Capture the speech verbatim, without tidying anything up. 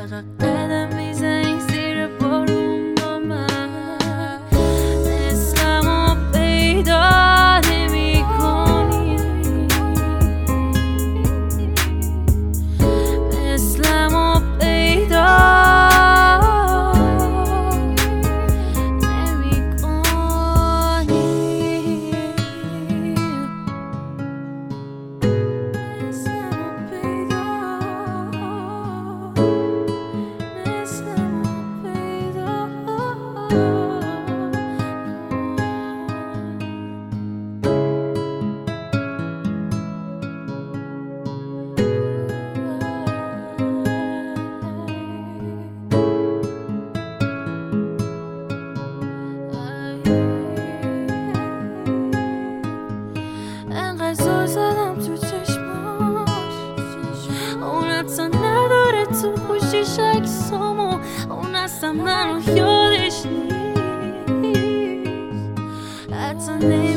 فقط قدم میزنی زیر بارون با من، مثلمو پیدا نمی کنی، مثلمو پیدا نمی کنی، مثلمو پیدا انقدر زل زدم تو چشماش، اون اصلا نداره تو خوشیش عکسامو، اون اصلا منو یادش نیست، حتی